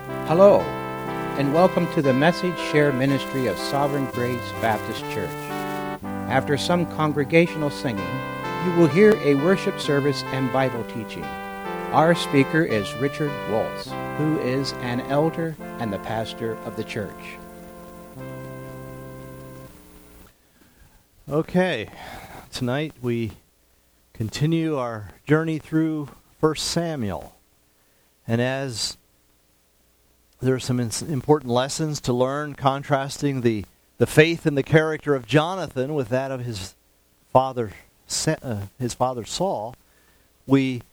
Hello, and welcome to the Message Share Ministry of Sovereign Grace Baptist Church. After some congregational singing, you will hear a worship service and Bible teaching. Our speaker is Richard Waltz, who is an elder and the pastor of the church. Okay, tonight we continue our journey through 1 Samuel. And as there are some important lessons to learn, contrasting the faith and the character of Jonathan with that of his father Saul, we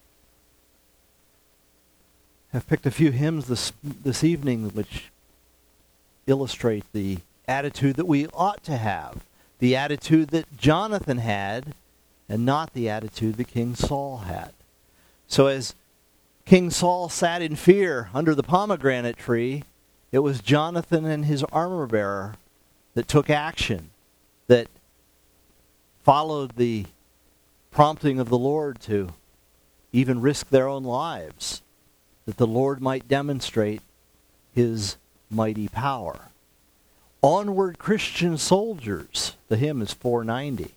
have picked a few hymns this evening which illustrate the attitude that we ought to have, the attitude that Jonathan had, and not the attitude that King Saul had. So as King Saul sat in fear under the pomegranate tree, it was Jonathan and his armor-bearer that took action, that followed the prompting of the Lord to even risk their own lives, that the Lord might demonstrate his mighty power. Onward, Christian soldiers. The hymn is 490.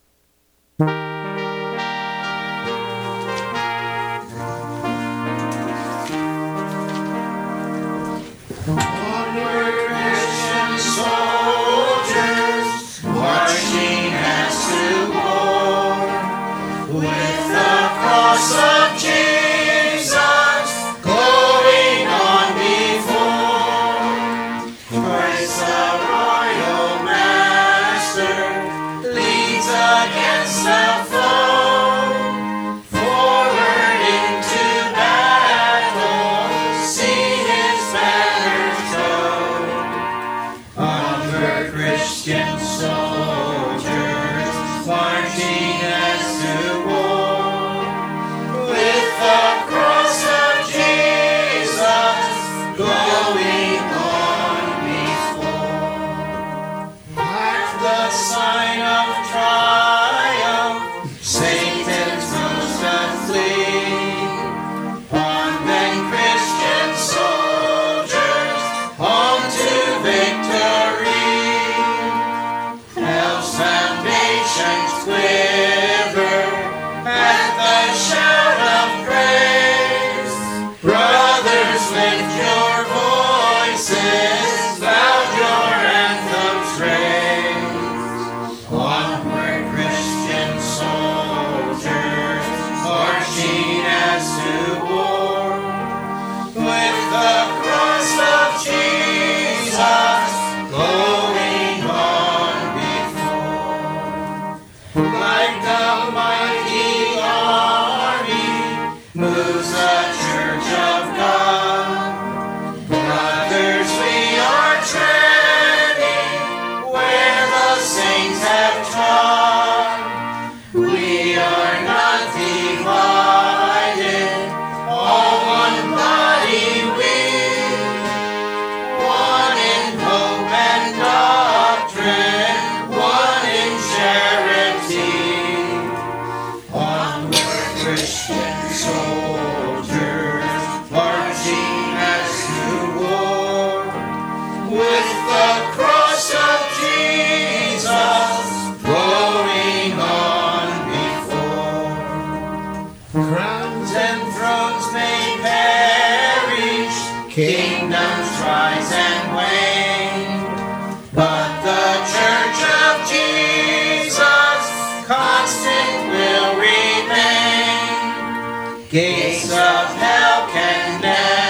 Gates of hell can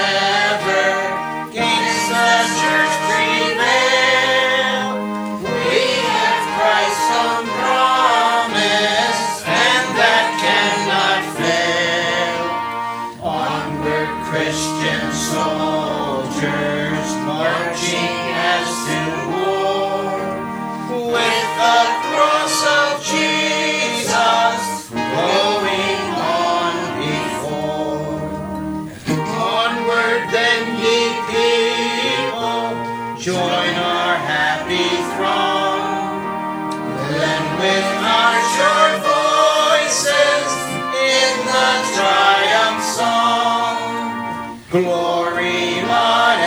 never against the church prevail. We have Christ's own promise, and that cannot fail. Onward, Christian soldiers, marching as to war, with the cross of Jesus glowing on before. Onward then, ye people, join our happy throng. Then with our short voices in the triumph song, glory, laud,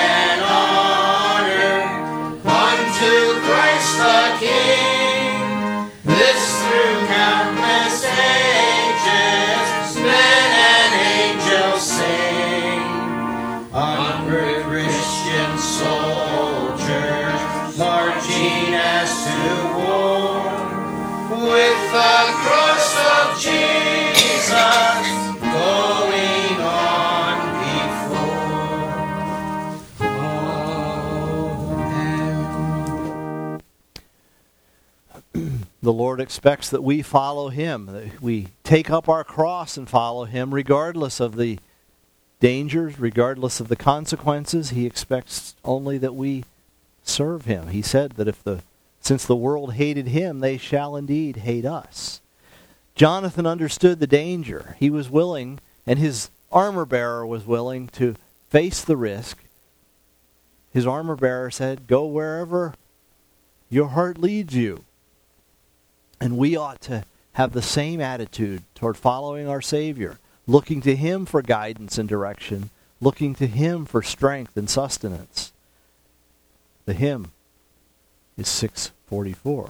The Lord expects that we follow Him, that we take up our cross and follow Him regardless of the dangers, regardless of the consequences. He expects only that we serve Him. He said that since the world hated Him, they shall indeed hate us. Jonathan understood the danger. He was willing, and his armor bearer was willing to face the risk. His armor bearer said, "Go wherever your heart leads you." And we ought to have the same attitude toward following our Savior, looking to Him for guidance and direction, looking to Him for strength and sustenance. The hymn is 644.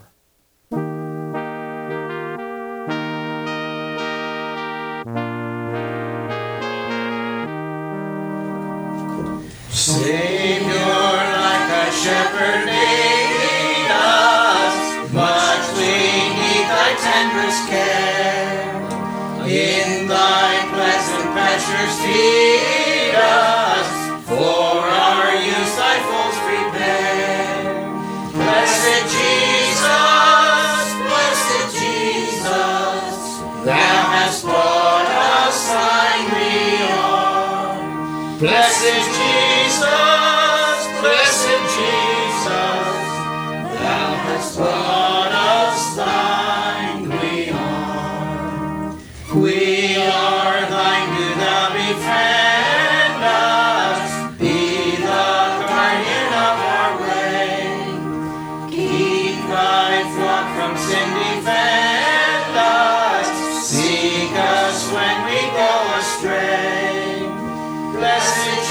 Savior, like a shepherd made us, much we need thy tenderest care. In thy pleasant pastures feed us, for our use thy folds prepare. Blessed Jesus, thou hast brought us thine reward. Blessed Jesus, thou hast brought us thine reward. We are thine, do thou befriend us, be the guardian of our way. Keep thy flock from sin, defend us, seek us when we go astray. Blessed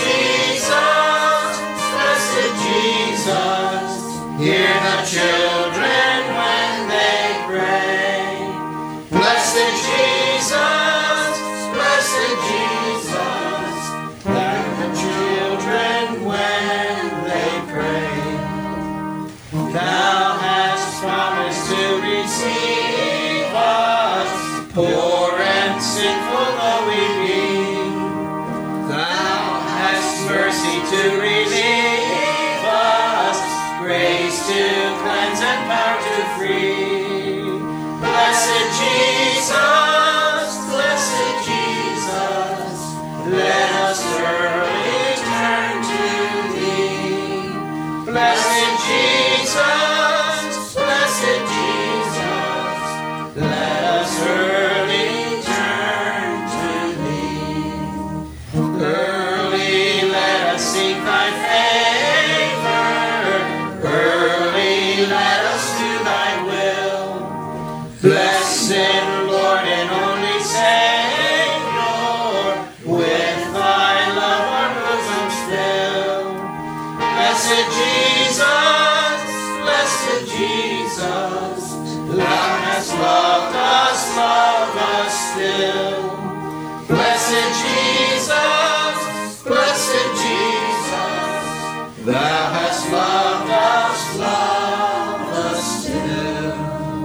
Jesus, hear the children when they pray. Blessed Jesus, hear the children when they pray. Thou hast promised to receive us, poor and sinful though we be. Thou hast mercy to relieve, grace to cleanse and power to free. Blessed Jesus, let us early turn to thee. Blessed Jesus, let us early turn to thee. Early let us seek thy favor, early let us do thy will. Blessed Lord and only Savior, with thy love our bosoms fill. Blessed Jesus, thou hast loved us, love us still. Blessed Jesus, thou hast loved us, love us still.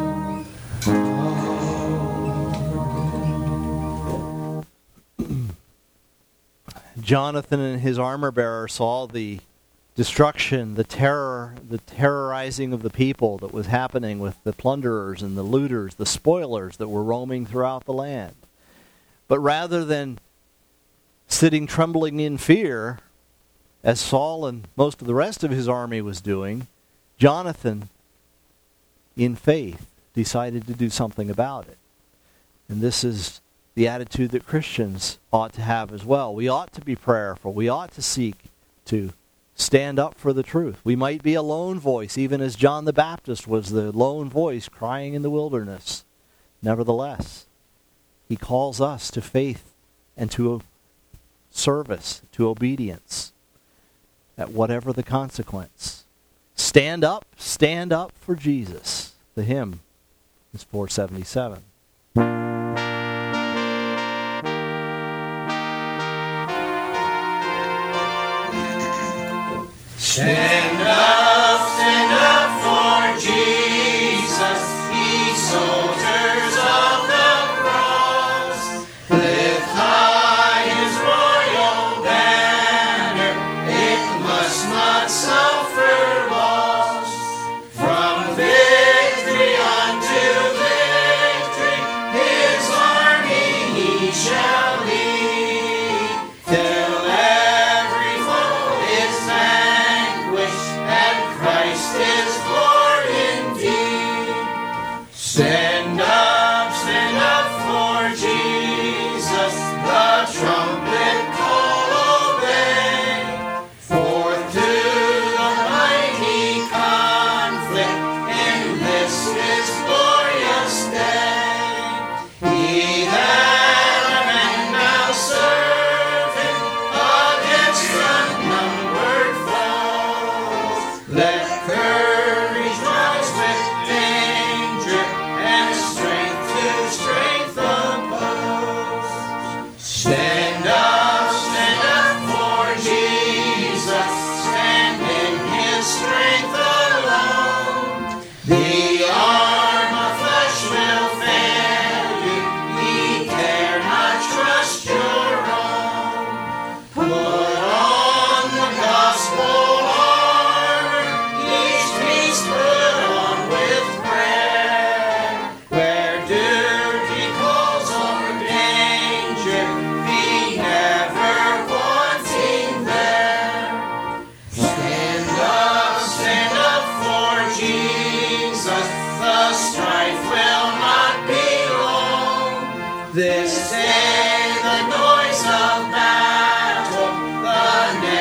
Jonathan and his armor bearer saw the destruction, the terror, the terrorizing of the people that was happening with the plunderers and the looters, the spoilers that were roaming throughout the land. But rather than sitting trembling in fear, as Saul and most of the rest of his army was doing, Jonathan, in faith, decided to do something about it. And this is the attitude that Christians ought to have as well. We ought to be prayerful. We ought to seek to stand up for the truth. We might be a lone voice, even as John the Baptist was the lone voice crying in the wilderness. Nevertheless, he calls us to faith and to service, to obedience, at whatever the consequence. Stand up for Jesus. The hymn is 477. Stand up for Jesus, ye soldiers of the cross. Lift high his royal banner, it must not suffer loss. From victory unto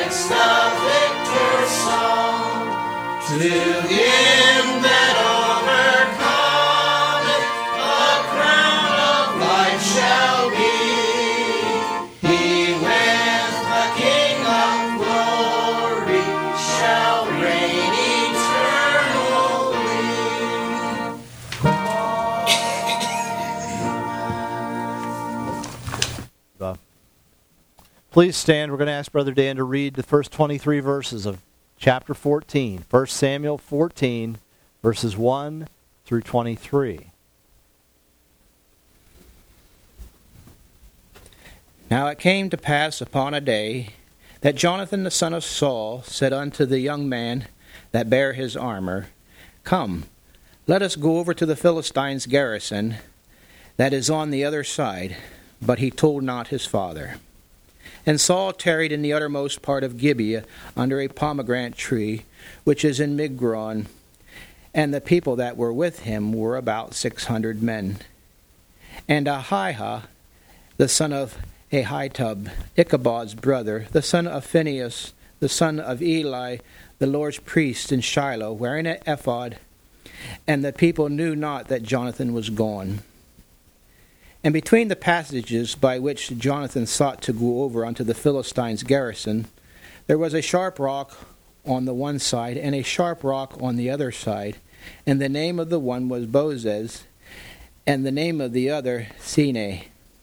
sings the victor's song. To him that overcometh, a crown of life shall be. He with the King of glory shall reign eternally. Please stand. We're going to ask Brother Dan to read the first 23 verses of chapter 14, 1 Samuel 14, verses 1 through 23. Now it came to pass upon a day that Jonathan the son of Saul said unto the young man that bare his armor, Come, let us go over to the Philistines' garrison that is on the other side. But he told not his father. And Saul tarried in the uttermost part of Gibeah under a pomegranate tree, which is in Migron. And the people that were with him were about 600 men. And Ahiah, the son of Ahitub, Ichabod's brother, the son of Phinehas, the son of Eli, the Lord's priest in Shiloh, wearing an ephod. And the people knew not that Jonathan was gone. And between the passages by which Jonathan sought to go over unto the Philistines' garrison, there was a sharp rock on the one side, and a sharp rock on the other side. And the name of the one was Bozez, and the name of the other Sine.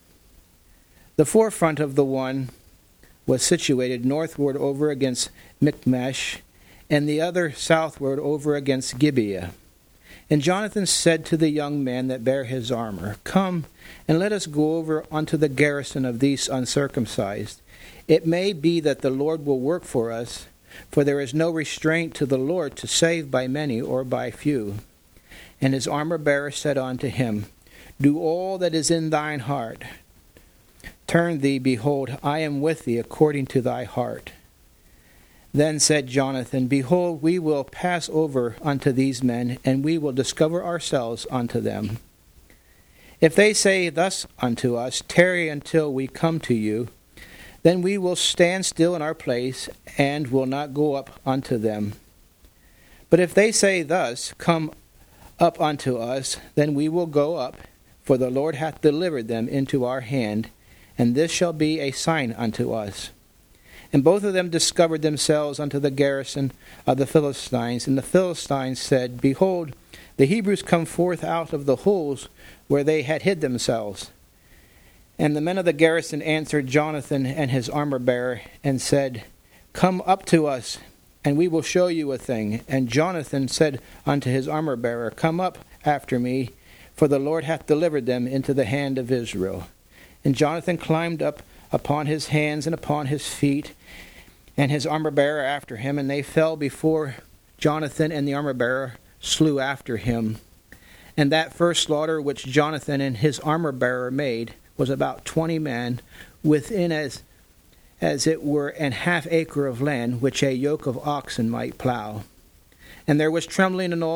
The forefront of the one was situated northward over against Michmash, and the other southward over against Gibeah. And Jonathan said to the young man that bare his armor, Come, and let us go over unto the garrison of these uncircumcised. It may be that the Lord will work for us, for there is no restraint to the Lord to save by many or by few. And his armor-bearer said unto him, Do all that is in thine heart. Turn thee, behold, I am with thee according to thy heart. Then said Jonathan, Behold, we will pass over unto these men, and we will discover ourselves unto them. If they say thus unto us, Tarry until we come to you, then we will stand still in our place, and will not go up unto them. But if they say thus, Come up unto us, then we will go up, for the Lord hath delivered them into our hand, and this shall be a sign unto us. And both of them discovered themselves unto the garrison of the Philistines. And the Philistines said, Behold, the Hebrews come forth out of the holes where they had hid themselves. And the men of the garrison answered Jonathan and his armor-bearer, and said, Come up to us, and we will show you a thing. And Jonathan said unto his armor-bearer, Come up after me, for the Lord hath delivered them into the hand of Israel. And Jonathan climbed up upon his hands and upon his feet, and his armor-bearer after him, and they fell before Jonathan, and the armor-bearer slew after him. And that first slaughter which Jonathan and his armor-bearer made was about 20 men, within as it were an half acre of land, which a yoke of oxen might plow. And there was trembling in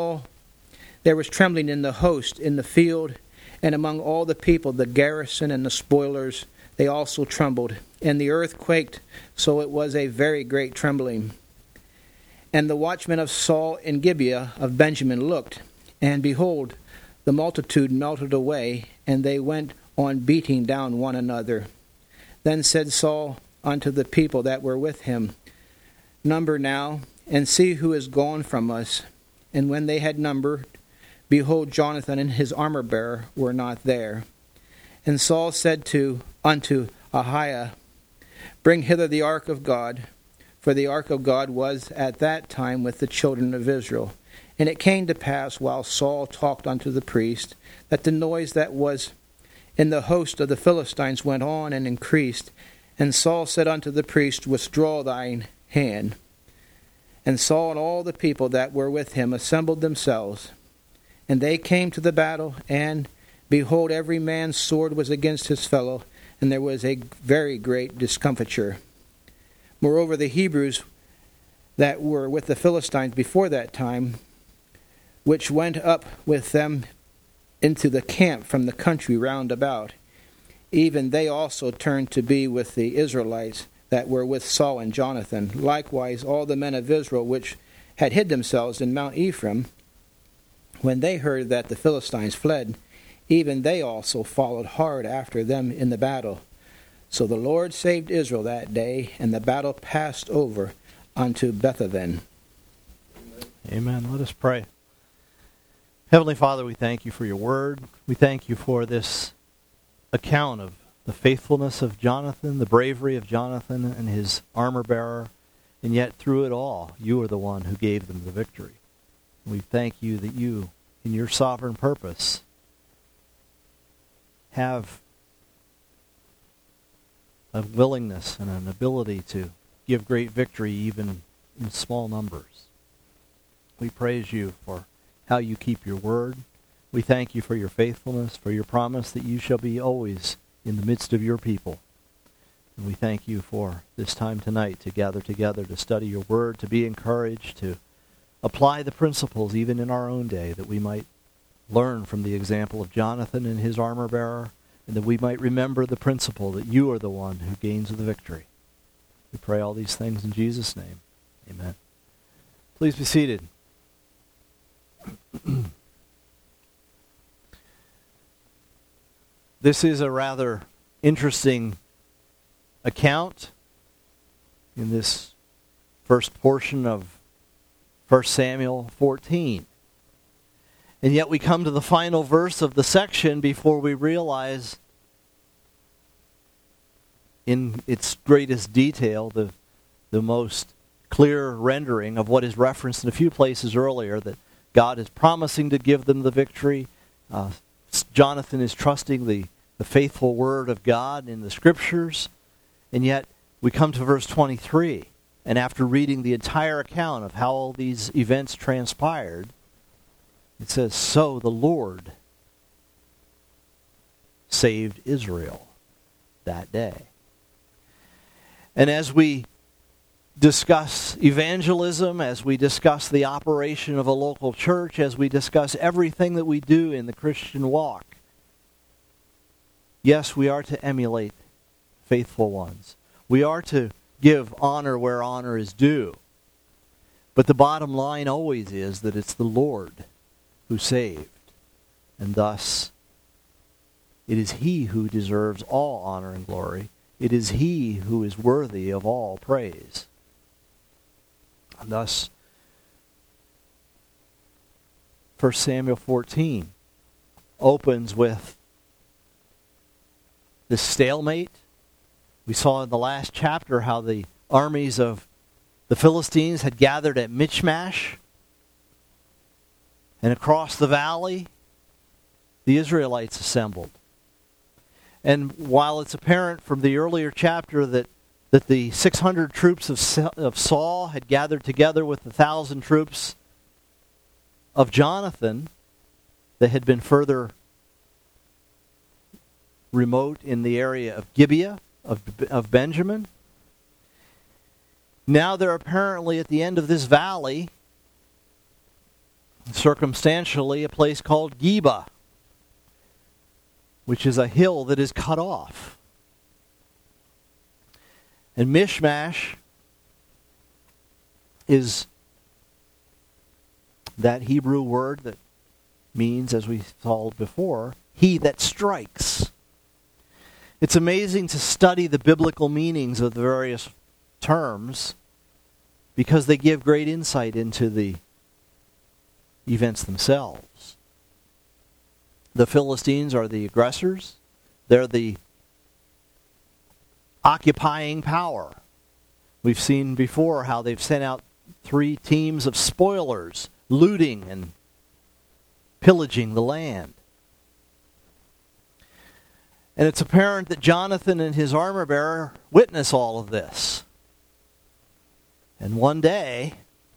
the host in the field, and among all the people, the garrison and the spoilers, they also trembled, and the earth quaked, so it was a very great trembling. And the watchmen of Saul in Gibeah of Benjamin looked, and behold, the multitude melted away, and they went on beating down one another. Then said Saul unto the people that were with him, Number now, and see who is gone from us. And when they had numbered, behold, Jonathan and his armor-bearer were not there. And Saul said unto Ahiah, Bring hither the ark of God, for the ark of God was at that time with the children of Israel. And it came to pass, while Saul talked unto the priest, that the noise that was in the host of the Philistines went on and increased. And Saul said unto the priest, Withdraw thine hand. And Saul and all the people that were with him assembled themselves. And they came to the battle, and behold, every man's sword was against his fellow, and there was a very great discomfiture. Moreover, the Hebrews that were with the Philistines before that time, which went up with them into the camp from the country round about, even they also turned to be with the Israelites, that were with Saul and Jonathan. Likewise all the men of Israel which had hid themselves in Mount Ephraim, when they heard that the Philistines fled, even they also followed hard after them in the battle. So the Lord saved Israel that day, and the battle passed over unto Bethaven. Amen. Let us pray. Heavenly Father, we thank you for your word. We thank you for this account of the faithfulness of Jonathan, the bravery of Jonathan and his armor bearer, and yet through it all, you are the one who gave them the victory. We thank you that you, in your sovereign purpose, have a willingness and an ability to give great victory even in small numbers. We praise you for how you keep your word. We thank you for your faithfulness, for your promise that you shall be always in the midst of your people. And we thank you for this time tonight to gather together, to study your word, to be encouraged, to apply the principles even in our own day, that we might learn from the example of Jonathan and his armor bearer, and that we might remember the principle that you are the one who gains the victory. We pray all these things in Jesus' name. Amen. Please be seated. This is a rather interesting account in this first portion of 1 Samuel 14. And yet we come to the final verse of the section before we realize in its greatest detail the most clear rendering of what is referenced in a few places earlier, that God is promising to give them the victory. Jonathan is trusting the faithful word of God in the Scriptures. And yet we come to verse 23. And after reading the entire account of how all these events transpired, it says, so the Lord saved Israel that day. And as we discuss evangelism, as we discuss the operation of a local church, as we discuss everything that we do in the Christian walk, yes, we are to emulate faithful ones. We are to give honor where honor is due. But the bottom line always is that it's the Lord who saved. And thus, it is He who deserves all honor and glory. It is He who is worthy of all praise. And thus, 1 Samuel 14 opens with this stalemate. We saw in the last chapter how the armies of the Philistines had gathered at Michmash. And across the valley, the Israelites assembled. And while it's apparent from the earlier chapter that the 600 troops of Saul had gathered together with the 1,000 troops of Jonathan that had been further remote in the area of Gibeah, of Benjamin, now they're apparently at the end of this valley, circumstantially a place called Geba, which is a hill that is cut off. And Mishmash is that Hebrew word that means, as we saw before, he that strikes. It's amazing to study the biblical meanings of the various terms because they give great insight into the events themselves. The Philistines are the aggressors. They're the occupying power. We've seen before how they've sent out 3 teams of spoilers, looting and pillaging the land. And it's apparent that Jonathan and his armor bearer witness all of this. And one day,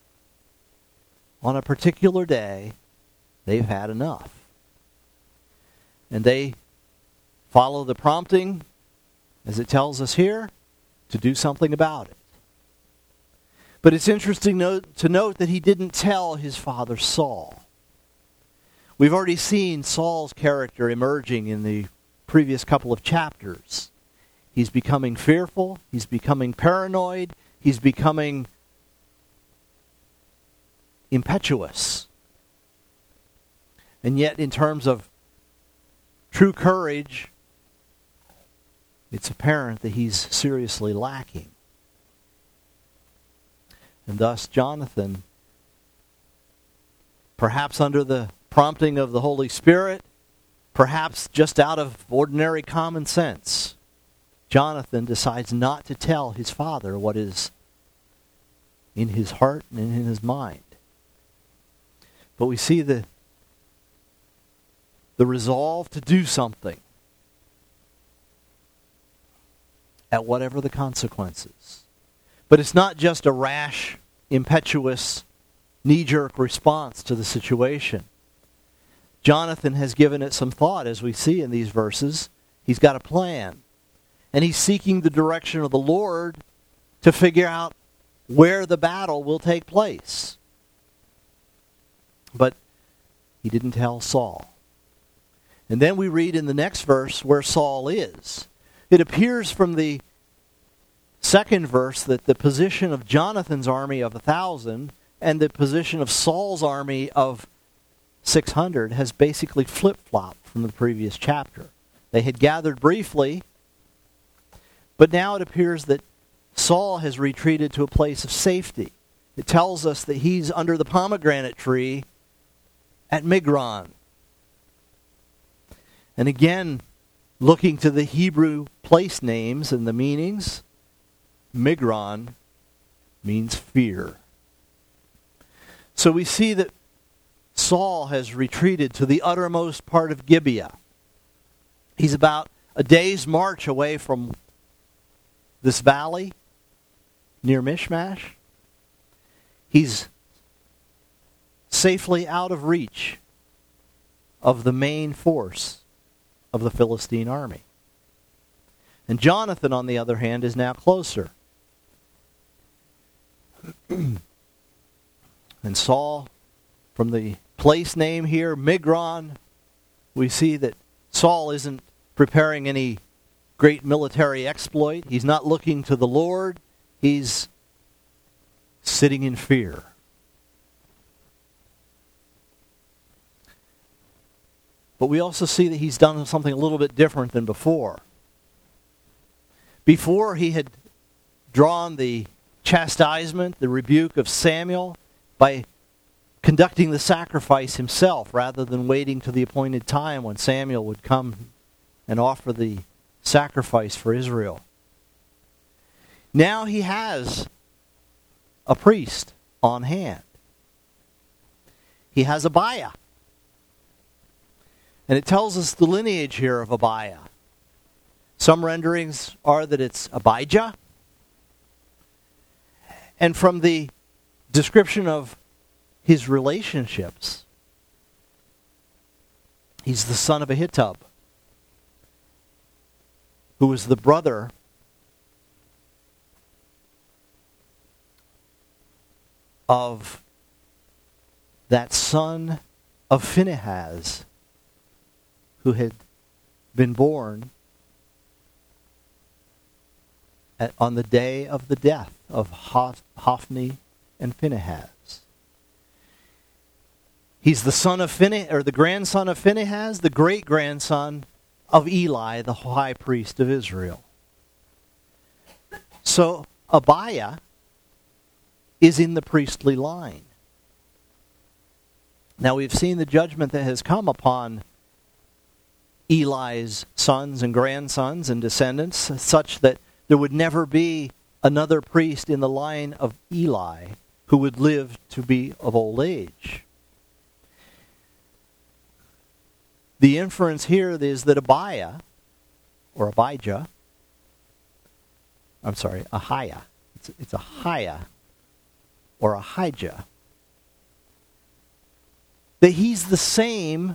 on a particular day, they've had enough. And they follow the prompting, as it tells us here, to do something about it. But it's interesting to note that he didn't tell his father Saul. We've already seen Saul's character emerging in the previous couple of chapters. He's becoming fearful. He's becoming paranoid. He's becoming impetuous. And yet, in terms of true courage, it's apparent that he's seriously lacking. And thus, Jonathan, perhaps under the prompting of the Holy Spirit, perhaps just out of ordinary common sense, Jonathan decides not to tell his father what is in his heart and in his mind. But we see the resolve to do something at whatever the consequences. But it's not just a rash, impetuous, knee-jerk response to the situation. Jonathan has given it some thought, as we see in these verses. He's got a plan. And he's seeking the direction of the Lord to figure out where the battle will take place. But he didn't tell Saul. And then we read in the next verse where Saul is. It appears from the second verse that the position of Jonathan's army of 1,000 and the position of Saul's army of 600 has basically flip-flopped from the previous chapter. They had gathered briefly, but now it appears that Saul has retreated to a place of safety. It tells us that he's under the pomegranate tree at Migron. And again, looking to the Hebrew place names and the meanings, Migron means fear. So we see that Saul has retreated to the uttermost part of Gibeah. He's about a day's march away from this valley near Michmash. He's safely out of reach of the main force of the Philistine army. And Jonathan, on the other hand, is now closer. And Saul, from the place name here, Migron, we see that Saul isn't preparing any great military exploit. He's not looking to the Lord. He's sitting in fear. But we also see that he's done something a little bit different than before. Before, he had drawn the chastisement, the rebuke of Samuel by conducting the sacrifice himself rather than waiting to the appointed time when Samuel would come and offer the sacrifice for Israel. Now he has a priest on hand. He has Abiah. And it tells us the lineage here of Abiah. Some renderings are that it's Abijah. And from the description of his relationships, he's the son of Ahitub, who was the brother of that son of Phinehas, who had been born on the day of the death of Hophni and Phinehas. He's the son of the grandson of Phinehas, the great-grandson of Eli, the high priest of Israel. So Abiah is in the priestly line. Now we've seen the judgment that has come upon Eli's sons and grandsons and descendants, such that there would never be another priest in the line of Eli who would live to be of old age. The inference here is that Ahiah, it's Ahiah, or Ahijah, that he's the same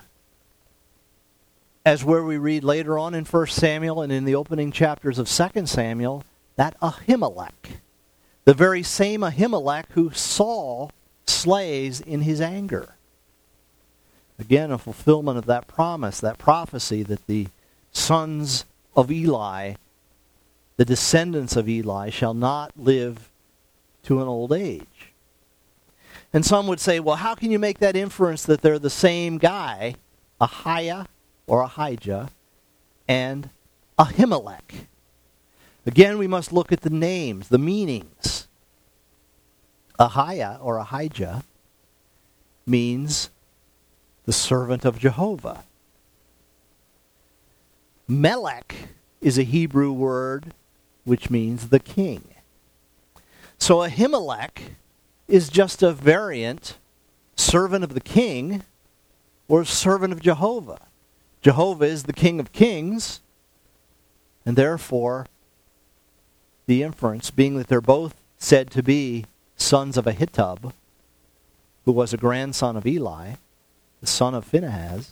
as where we read later on in 1 Samuel and in the opening chapters of 2 Samuel, that Ahimelech, the very same Ahimelech who Saul slays in his anger. Again, a fulfillment of that promise, that prophecy that the sons of Eli the descendants of Eli shall not live to an old age. And some would say, well, how can you make that inference that they're the same guy, Ahiah or Ahijah, and Ahimelech? Again, we must look at the names, the meanings. Ahiah or Ahijah means the servant of Jehovah. Melech is a Hebrew word which means the king. So Ahimelech is just a variant, servant of the king or servant of Jehovah. Jehovah is the King of Kings, and therefore the inference being that they're both said to be sons of Ahitub, who was a grandson of Eli, the son of Phinehas,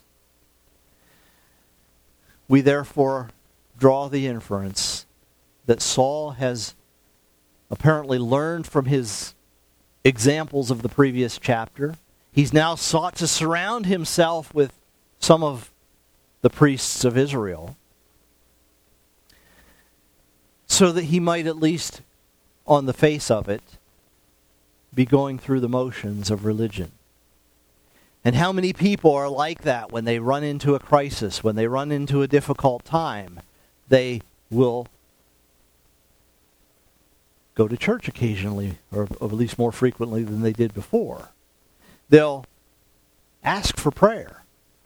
we therefore draw the inference that Saul has apparently learned from his examples of the previous chapter. He's now sought to surround himself with some of the priests of Israel so that he might, at least on the face of it, be going through the motions of religion. And how many people are like that when they run into a crisis, when they run into a difficult time? They will go to church occasionally, or at least more frequently than they did before. They'll ask for prayer.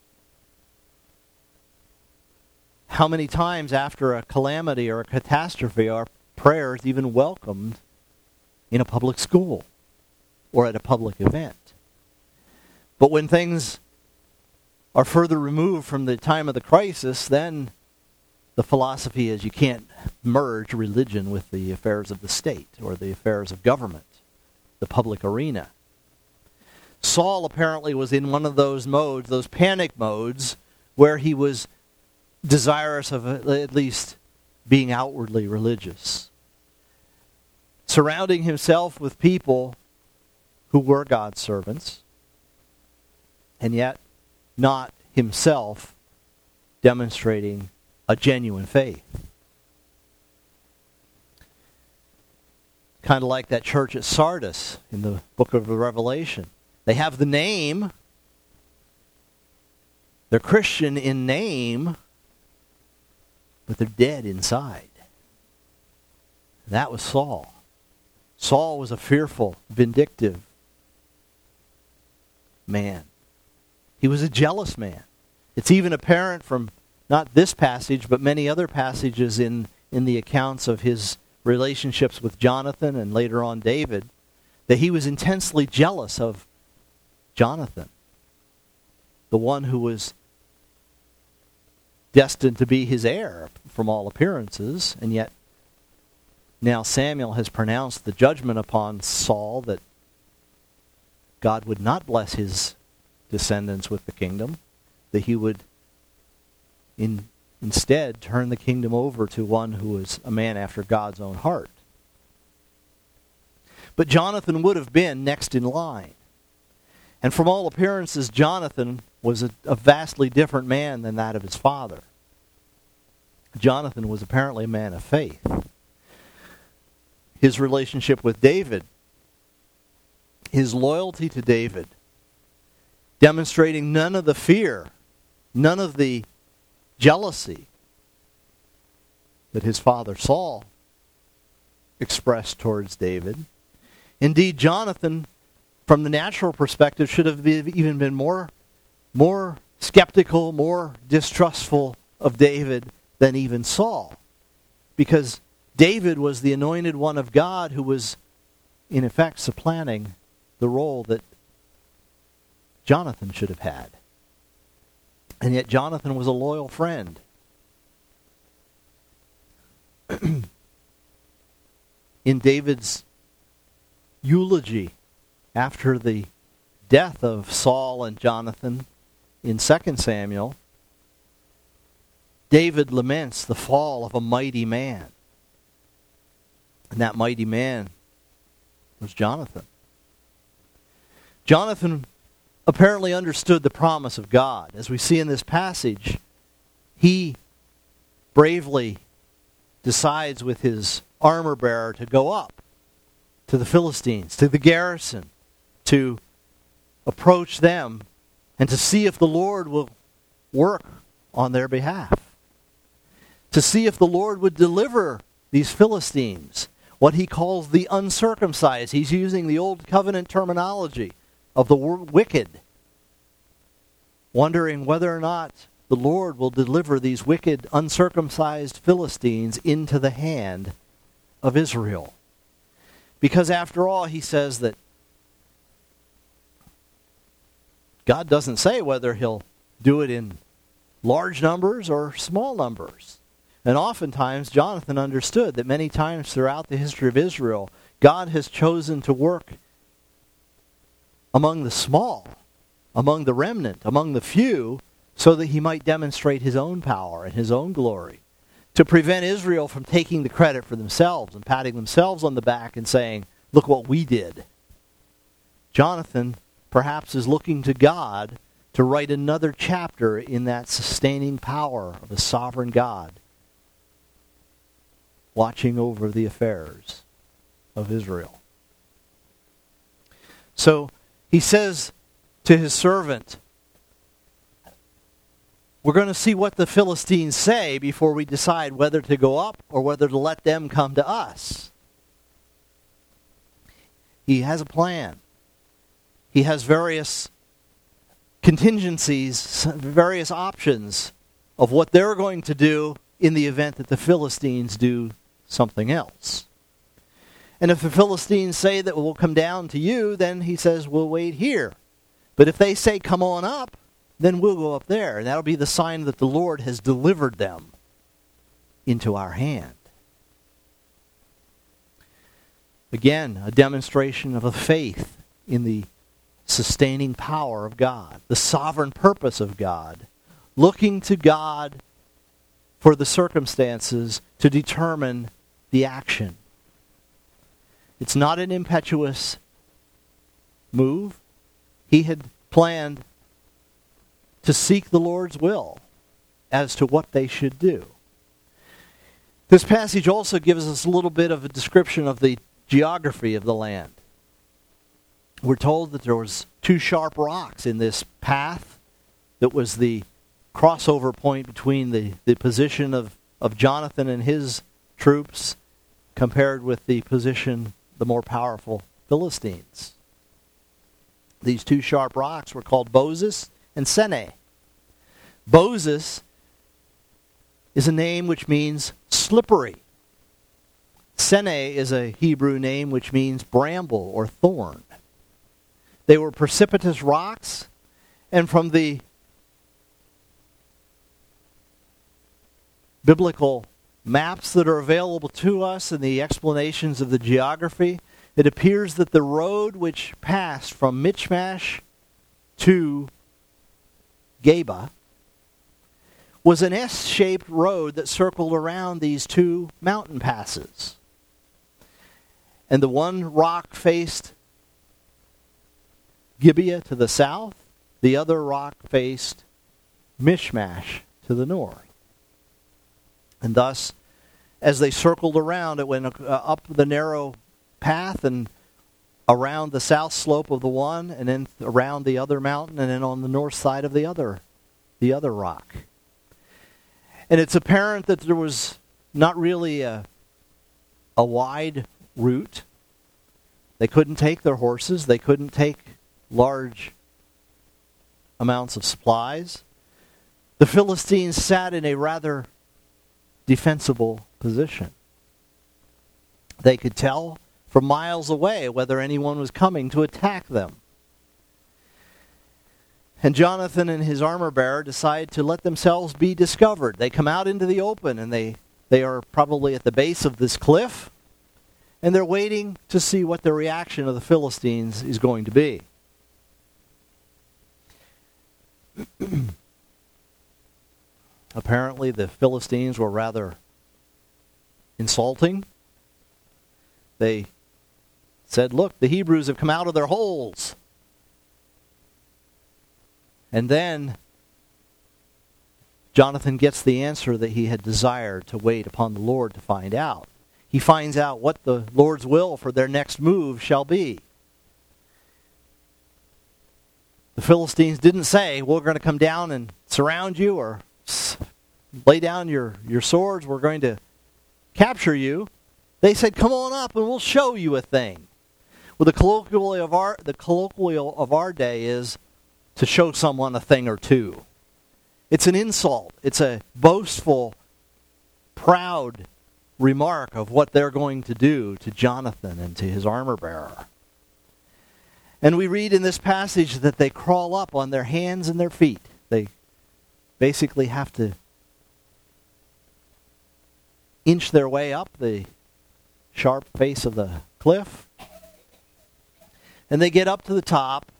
How many times after a calamity or a catastrophe are prayers even welcomed in a public school or at a public event? But when things are further removed from the time of the crisis, then the philosophy is you can't merge religion with the affairs of the state or the affairs of government, the public arena. Saul apparently was in one of those modes, those panic modes, where he was desirous of at least being outwardly religious, surrounding himself with people who were God's servants, and yet not himself demonstrating a genuine faith. Kind of like that church at Sardis in the book of the Revelation. They have the name, they're Christian in name, but they're dead inside. That was Saul. Saul was a fearful, vindictive man. He was a jealous man. It's even apparent from not this passage, but many other passages in the accounts of his relationships with Jonathan and later on David, that he was intensely jealous of Jonathan, the one who was destined to be his heir from all appearances, and yet now Samuel has pronounced the judgment upon Saul that God would not bless his descendants with the kingdom, that he would instead turn the kingdom over to one who was a man after God's own heart. But Jonathan would have been next in line. And from all appearances, Jonathan was a vastly different man than that of his father. Jonathan was apparently a man of faith. His relationship with David, his loyalty to David, demonstrating none of the fear, none of the jealousy that his father Saul expressed towards David. Indeed, Jonathan, from the natural perspective, should have even been more skeptical, more distrustful of David than even Saul. Because David was the anointed one of God who was, in effect, supplanting the role that Jonathan should have had. And yet Jonathan was a loyal friend. In David's eulogy after the death of Saul and Jonathan in 2 Samuel, David laments the fall of a mighty man. And that mighty man was Jonathan. Jonathan apparently understood the promise of God. As we see in this passage, he bravely decides with his armor bearer to go up to the Philistines, to the garrison, to approach them and to see if the Lord will work on their behalf. To see if the Lord would deliver these Philistines, what he calls the uncircumcised. He's using the old covenant terminology of the wicked, wondering whether or not the Lord will deliver these wicked, uncircumcised Philistines into the hand of Israel. Because after all, he says that God doesn't say whether he'll do it in large numbers or small numbers. And oftentimes, Jonathan understood that many times throughout the history of Israel, God has chosen to work among the small, among the remnant, among the few, so that he might demonstrate his own power and his own glory, to prevent Israel from taking the credit for themselves and patting themselves on the back and saying, look what we did. Jonathan perhaps is looking to God to write another chapter in that sustaining power of a sovereign God watching over the affairs of Israel. So he says to his servant, we're going to see what the Philistines say before we decide whether to go up or whether to let them come to us. He has a plan. He has various contingencies, various options of what they're going to do in the event that the Philistines do something else. And if the Philistines say that we'll come down to you, then he says we'll wait here. But if they say come on up, then we'll go up there. And that'll be the sign that the Lord has delivered them into our hand. Again, a demonstration of a faith in the sustaining power of God, the sovereign purpose of God, looking to God for the circumstances to determine the action. It's not an impetuous move. He had planned to seek the Lord's will as to what they should do. This passage also gives us a little bit of a description of the geography of the land. We're told that there was two sharp rocks in this path that was the crossover point between the position of Jonathan and his troops compared with the position, the more powerful Philistines. These two sharp rocks were called Bozez and Seneh. Bozez is a name which means slippery. Seneh is a Hebrew name which means bramble or thorn. They were precipitous rocks, and from the biblical maps that are available to us and the explanations of the geography, it appears that the road which passed from Michmash to Geba was an S-shaped road that circled around these two mountain passes. And the one rock faced Gibeah to the south, the other rock faced Michmash to the north. And thus, as they circled around, it went up the narrow path and around the south slope of the one, and then around the other mountain, and then on the north side of the other rock. And it's apparent that there was not really a wide route. They couldn't take their horses. They couldn't take large amounts of supplies. The Philistines sat in a rather defensible position. They could tell from miles away whether anyone was coming to attack them. And Jonathan and his armor bearer decide to let themselves be discovered. They come out into the open, and they are probably at the base of this cliff, and they're waiting to see what the reaction of the Philistines is going to be. Apparently, the Philistines were rather insulting. They said, look, the Hebrews have come out of their holes. And then Jonathan gets the answer that he had desired to wait upon the Lord to find out. He finds out what the Lord's will for their next move shall be. The Philistines didn't say, we're going to come down and surround you, or lay down your swords, we're going to capture you. They said, come on up and we'll show you a thing. Well, the colloquial of our day is to show someone a thing or two. It's an insult. It's a boastful, proud remark of what they're going to do to Jonathan and to his armor bearer. And we read in this passage that they crawl up on their hands and their feet. They basically have to inch their way up the sharp face of the cliff. And they get up to the top.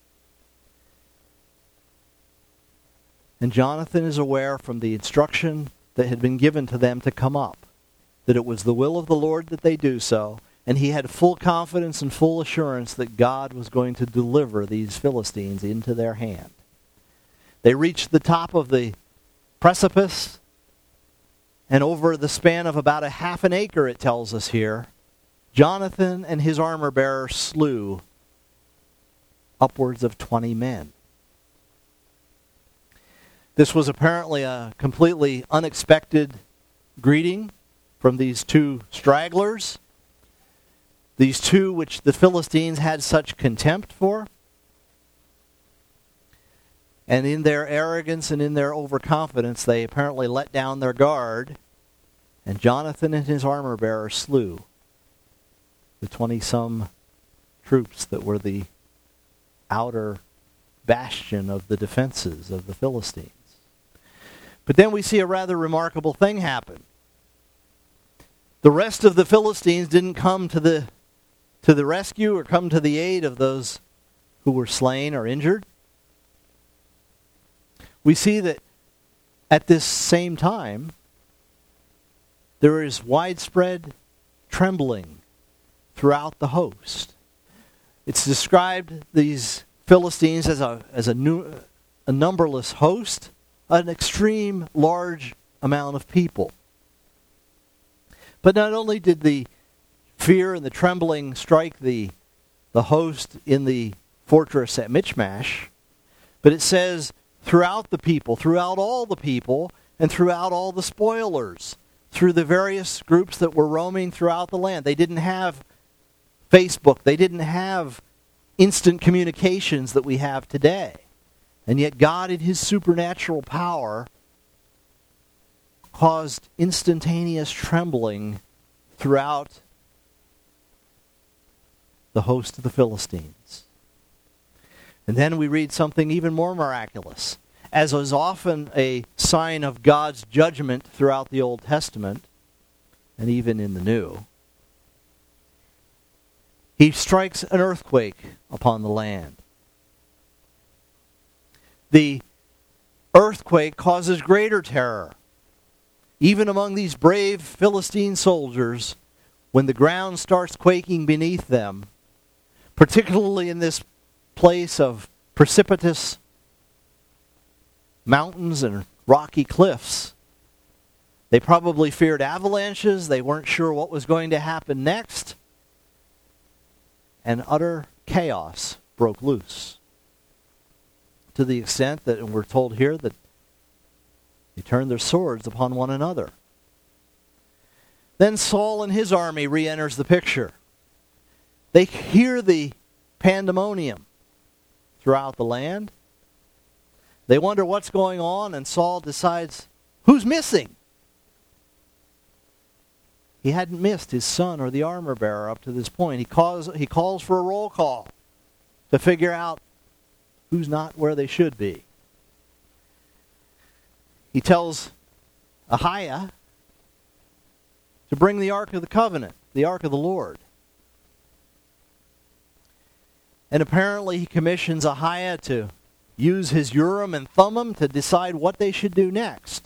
And Jonathan is aware from the instruction that had been given to them to come up that it was the will of the Lord that they do so. And he had full confidence and full assurance that God was going to deliver these Philistines into their hand. They reached the top of the precipice, and over the span of about a half an acre, it tells us here, Jonathan and his armor bearer slew upwards of 20 men. This was apparently a completely unexpected greeting from these two stragglers. These two which the Philistines had such contempt for. And in their arrogance and in their overconfidence, they apparently let down their guard. And Jonathan and his armor bearer slew the 20-some troops that were the outer bastion of the defenses of the Philistines. But then we see a rather remarkable thing happen. The rest of the Philistines didn't come to the rescue or come to the aid of those who were slain or injured. We see that at this same time, there is widespread trembling throughout the host. It's described, these Philistines, as a numberless host, an extreme large amount of people. But not only did the fear and the trembling strike the host in the fortress at Michmash, but it says throughout the people, throughout all the people, and throughout all the spoilers, through the various groups that were roaming throughout the land. They didn't have Facebook. They didn't have instant communications that we have today. And yet God, in his supernatural power, caused instantaneous trembling throughout the host of the Philistines. And then we read something even more miraculous. As is often a sign of God's judgment throughout the Old Testament, and even in the New, he strikes an earthquake upon the land. The earthquake causes greater terror. Even among these brave Philistine soldiers, when the ground starts quaking beneath them, particularly in this place of precipitous mountains and rocky cliffs, they probably feared avalanches. They weren't sure what was going to happen next. And utter chaos broke loose. To the extent that, and we're told here, that they turned their swords upon one another. Then Saul and his army re-enters the picture. They hear the pandemonium throughout the land. They wonder what's going on, and Saul decides, who's missing? He hadn't missed his son or the armor bearer up to this point. He calls for a roll call to figure out who's not where they should be. He tells Ahiah to bring the Ark of the Covenant, the Ark of the Lord. And apparently he commissions Ahiah to use his Urim and Thummim to decide what they should do next.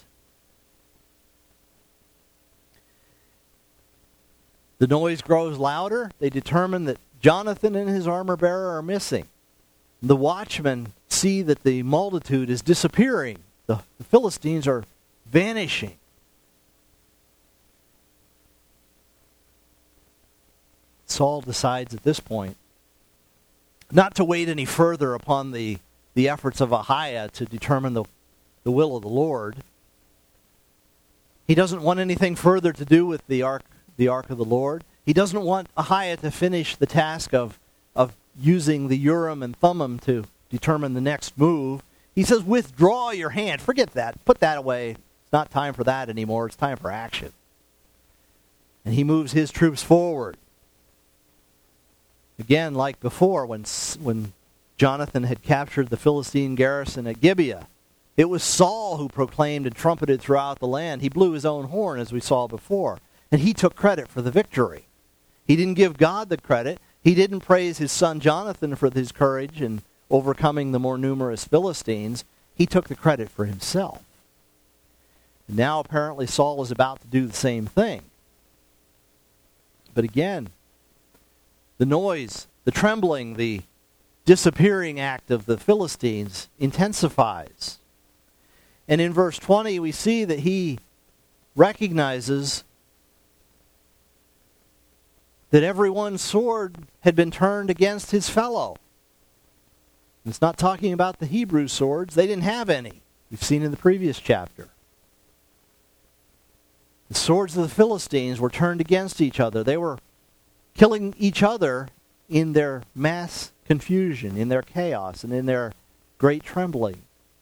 The noise grows louder. They determine that Jonathan and his armor bearer are missing. The watchmen see that the multitude is disappearing The Philistines are vanishing. Saul decides at this point not to wait any further upon the efforts of Ahiah to determine the will of the Lord. He doesn't want anything further to do with the ark of the Lord. He doesn't want Ahiah to finish the task of using the Urim and Thummim to determine the next move. He says, withdraw your hand. Forget that. Put that away. It's not time for that anymore. It's time for action. And he moves his troops forward. Again, like before, when Jonathan had captured the Philistine garrison at Gibeah, it was Saul who proclaimed and trumpeted throughout the land. He blew his own horn, as we saw before, and he took credit for the victory. He didn't give God the credit. He didn't praise his son Jonathan for his courage in overcoming the more numerous Philistines. He took the credit for himself. And now apparently Saul is about to do the same thing. But again, the noise, the trembling, the disappearing act of the Philistines intensifies. And in verse 20 we see that he recognizes that everyone's sword had been turned against his fellow. It's not talking about the Hebrew swords. They didn't have any. We've seen in the previous chapter. The swords of the Philistines were turned against each other. They were killing each other in their mass confusion, in their chaos, and in their great trembling.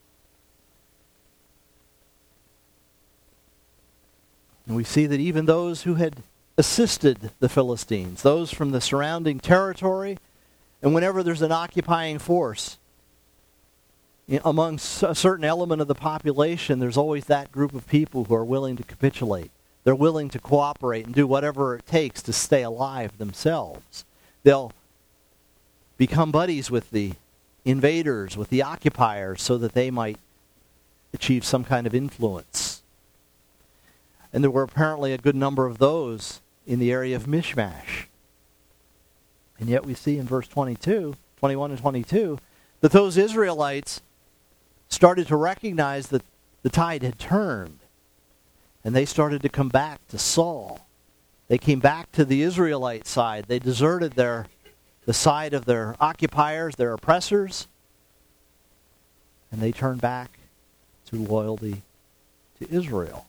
And we see that even those who had assisted the Philistines, those from the surrounding territory, and whenever there's an occupying force among a certain element of the population, there's always that group of people who are willing to capitulate. They're willing to cooperate and do whatever it takes to stay alive themselves. They'll become buddies with the invaders, with the occupiers, so that they might achieve some kind of influence. And there were apparently a good number of those in the area of Michmash. And yet we see in verse 21 and 22, that those Israelites started to recognize that the tide had turned. And they started to come back to Saul. They came back to the Israelite side. They deserted the side of their occupiers, their oppressors. And they turned back to loyalty to Israel.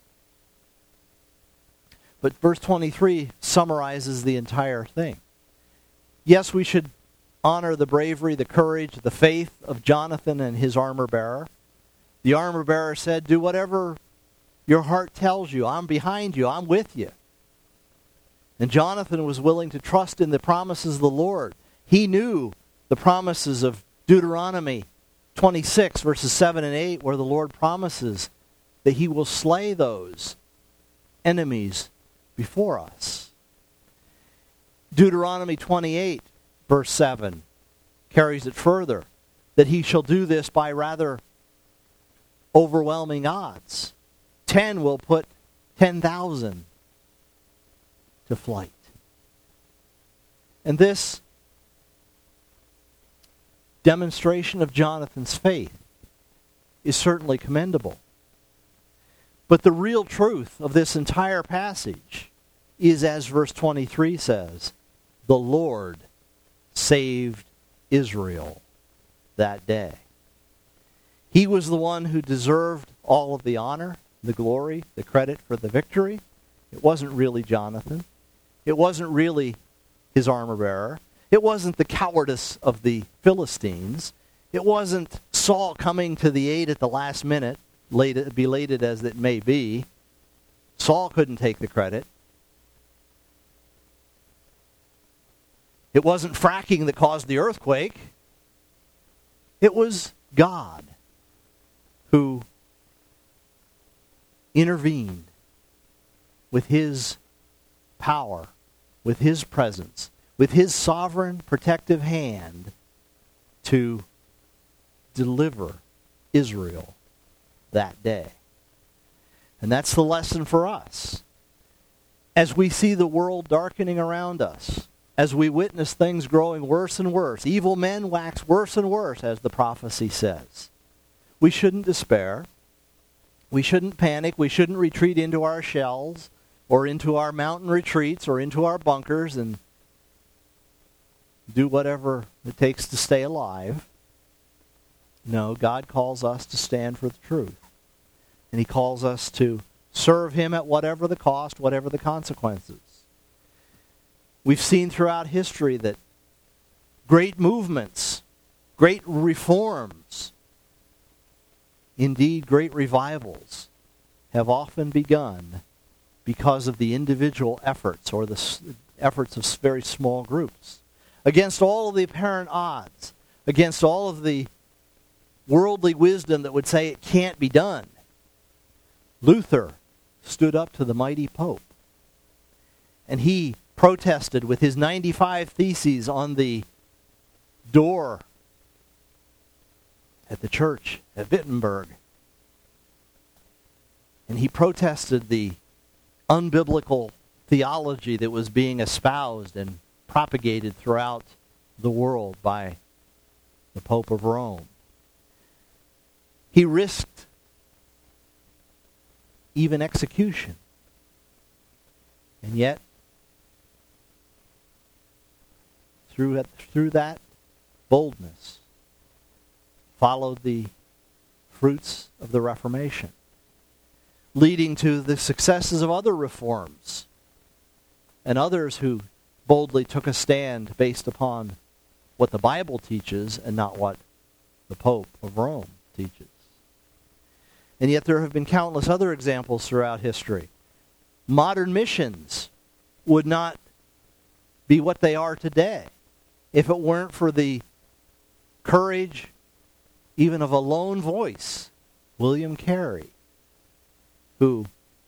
But verse 23 summarizes the entire thing. Yes, we should honor the bravery, the courage, the faith of Jonathan and his armor bearer. The armor bearer said, do whatever your heart tells you. I'm behind you. I'm with you. And Jonathan was willing to trust in the promises of the Lord. He knew the promises of Deuteronomy 26, verses 7 and 8, where the Lord promises that he will slay those enemies before us. Deuteronomy 28, verse 7, carries it further, that he shall do this by rather overwhelming odds. 10 will put 10,000 to flight. And this demonstration of Jonathan's faith is certainly commendable. But the real truth of this entire passage is, as verse 23 says, the Lord saved Israel that day. He was the one who deserved all of the honor, the glory, the credit for the victory. It wasn't really Jonathan. It wasn't really his armor bearer. It wasn't the cowardice of the Philistines. It wasn't Saul coming to the aid at the last minute, belated as it may be. Saul couldn't take the credit. It wasn't fracking that caused the earthquake. It was God who intervened with his power, with his presence, with his sovereign protective hand to deliver Israel that day. And that's the lesson for us. As we see the world darkening around us, as we witness things growing worse and worse, evil men wax worse and worse, as the prophecy says, we shouldn't despair. We shouldn't panic. We shouldn't retreat into our shells or into our mountain retreats or into our bunkers and do whatever it takes to stay alive. No, God calls us to stand for the truth. And he calls us to serve him at whatever the cost, whatever the consequences. We've seen throughout history that great movements, great reforms, indeed great revivals, have often begun because of the individual efforts or the efforts of very small groups. Against all of the apparent odds, against all of the worldly wisdom that would say it can't be done, Luther stood up to the mighty Pope. And he protested with his 95 Theses on the door at the church at Wittenberg. And he protested the unbiblical theology that was being espoused and propagated throughout the world by the Pope of Rome. He risked even execution. And yet, through that boldness, followed the fruits of the Reformation, leading to the successes of other reforms and others who boldly took a stand based upon what the Bible teaches and not what the Pope of Rome teaches. And yet there have been countless other examples throughout history. Modern missions would not be what they are today if it weren't for the courage even of a lone voice, William Carey, who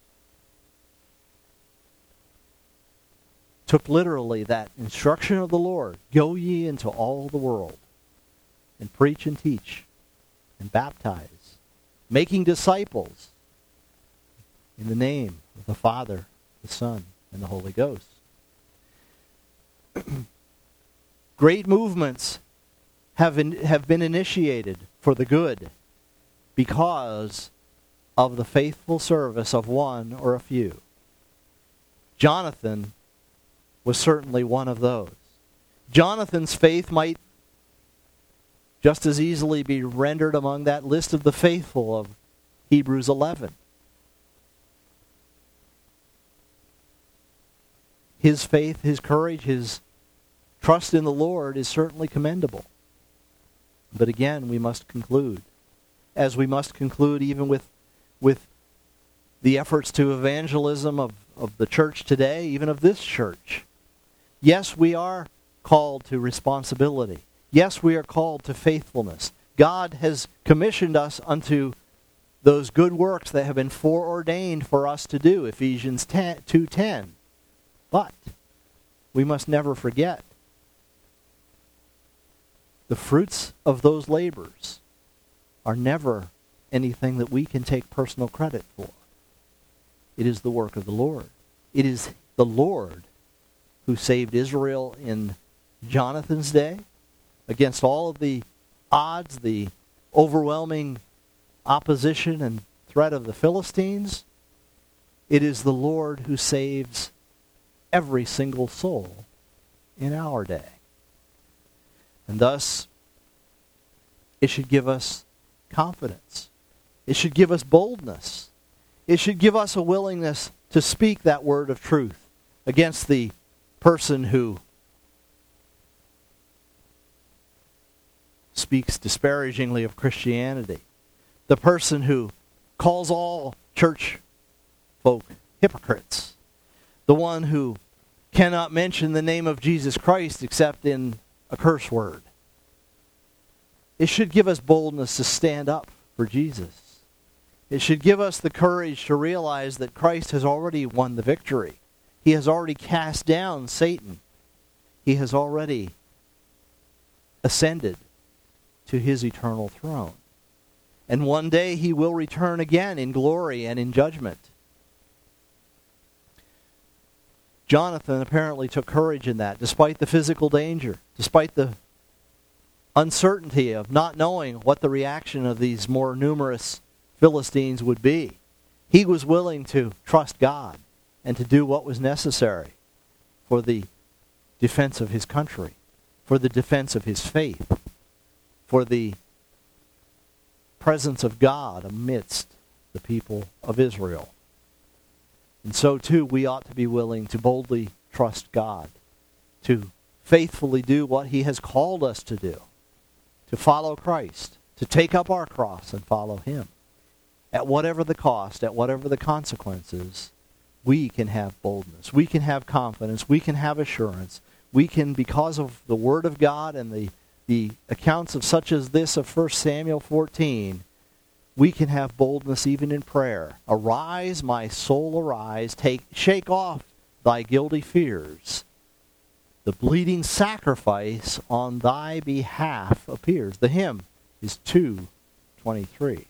took literally that instruction of the Lord, go ye into all the world and preach and teach and baptize, making disciples in the name of the Father, the Son, and the Holy Ghost. Great movements have been initiated for the good because of the faithful service of one or a few. Jonathan was certainly one of those. Jonathan's faith might just as easily be rendered among that list of the faithful of Hebrews 11. His faith, his courage, his trust in the Lord is certainly commendable. But again, we must conclude, as we must conclude even with the efforts to evangelism of the church today, even of this church. Yes, we are called to responsibility. Yes, we are called to faithfulness. God has commissioned us unto those good works that have been foreordained for us to do, Ephesians 2:10. But we must never forget the fruits of those labors are never anything that we can take personal credit for. It is the work of the Lord. It is the Lord who saved Israel in Jonathan's day against all of the odds, the overwhelming opposition and threat of the Philistines. It is the Lord who saves every single soul in our day. And thus, it should give us confidence. It should give us boldness. It should give us a willingness to speak that word of truth against the person who speaks disparagingly of Christianity, the person who calls all church folk hypocrites, the one who cannot mention the name of Jesus Christ except in a curse word. It should give us boldness to stand up for Jesus. It should give us the courage to realize that Christ has already won the victory. He has already cast down Satan. He has already ascended to his eternal throne. And one day he will return again in glory and in judgment. Jonathan apparently took courage in that, despite the physical danger, despite the uncertainty of not knowing what the reaction of these more numerous Philistines would be. He was willing to trust God and to do what was necessary for the defense of his country, for the defense of his faith, for the presence of God amidst the people of Israel. And so too, we ought to be willing to boldly trust God, to faithfully do what he has called us to do, to follow Christ, to take up our cross and follow him. At whatever the cost, at whatever the consequences, we can have boldness. We can have confidence. We can have assurance. We can, because of the Word of God and the accounts of such as this of 1 Samuel 14, we can have boldness even in prayer. Arise, my soul, arise. Shake off thy guilty fears. The bleeding sacrifice on thy behalf appears. The hymn is 2:23.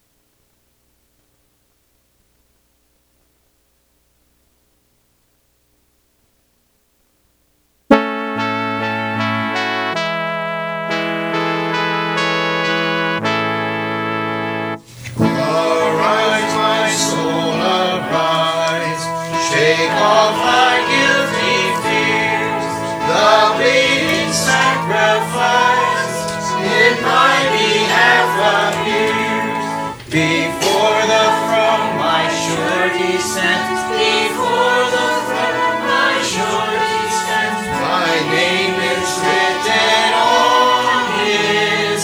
Shake off thy guilty fears, the bleeding sacrifice in my behalf appears. Before the throne my surety stands, before the throne my surety stands. My name is written on his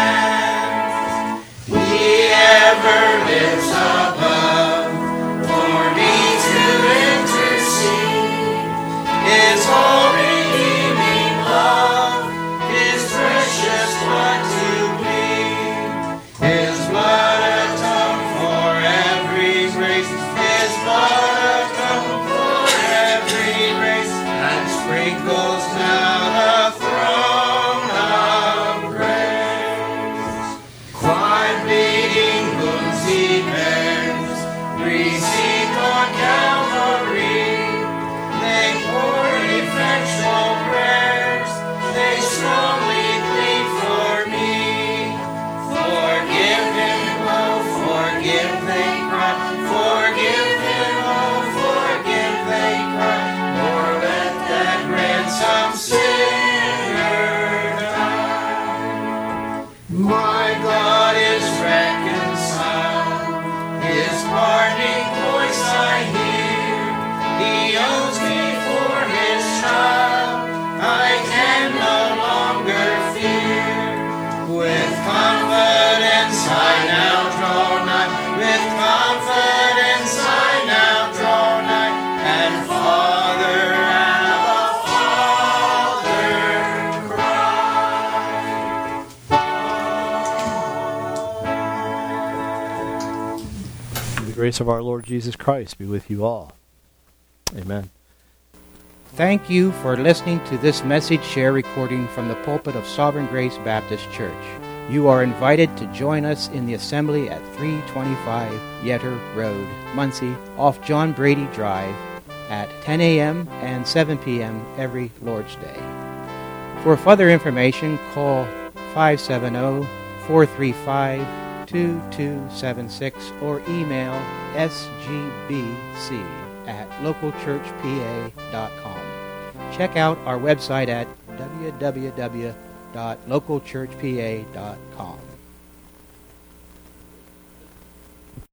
stand. He ever lives above for me to intercede. His all redeeming love, his precious blood to plead. His blood atoned for every grace, his blood atoned for every grace, and sprinkles now the throne of grace. Quite bleeding wounds he bears, received on Calvary. They pour effectual prayers, they strongly plead for me. Forgive him, oh forgive, they cry. Forgive him, oh forgive, they cry. Or let that ransom sinner die. My God is reconciled, his parting voice I hear. He owns me for his child, I can no longer fear. With confidence I now draw nigh, with confidence I now draw nigh. And Father, Abba, Father, cry. The grace of our Lord Jesus Christ be with you all. Amen. Thank you for listening to this message share recording from the pulpit of Sovereign Grace Baptist Church. You are invited to join us in the assembly at 325 Yetter Road, Muncie, off John Brady Drive at 10 a.m. and 7 p.m. every Lord's Day. For further information, call 570-435-2276 or email sgbc@localchurchpa.com. Check out our website at www.localchurchpa.com.